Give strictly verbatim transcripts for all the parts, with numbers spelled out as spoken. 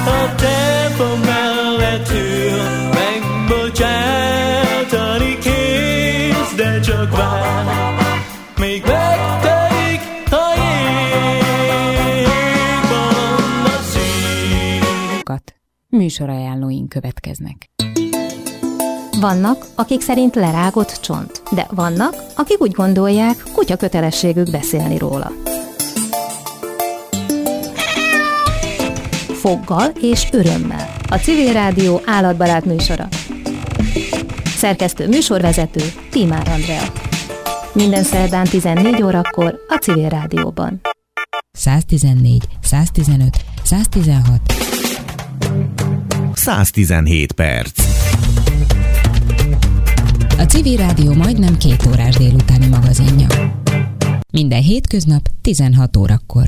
a templom mellett ül, megbocsátani kész, de csak vár, még megtelik a jégban a szív. Műsorajánlóink következnek. Vannak, akik szerint lerágott csont, de vannak, akik úgy gondolják, kutya kötelességük beszélni róla. Foggal és örömmel. A Civil Rádió állatbarát műsora. Szerkesztő műsorvezető Tímár Andrea. Minden szerdán tizennégy órakor a Civil Rádióban. száztizennégy, száztizenöt, száztizenhat száztizenhét perc. A Civil Rádió majdnem két órás délutáni magazinja. Minden hétköznap tizenhat órakor.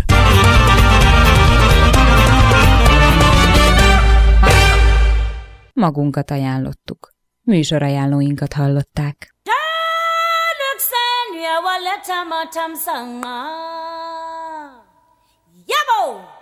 Magunkat ajánlottuk. Műsorajánlóinkat hallották. Yabo!